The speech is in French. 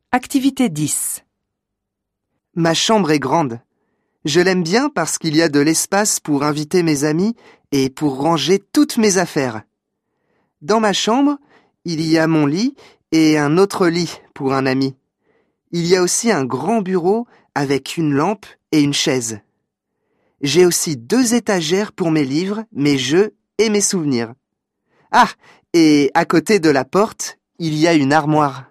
Activité 10. Ma chambre est grande. Je l'aime bien parce qu'il y a de l'espace pour inviter mes amis et pour ranger toutes mes affaires. Dans ma chambre, il y a mon lit et un autre lit pour un ami. Il y a aussi un grand bureau avec une lampe et une chaise. J'ai aussi 2 étagères pour mes livres, mes jeux et mes souvenirs. Ah, et à côté de la porte, il y a une armoire.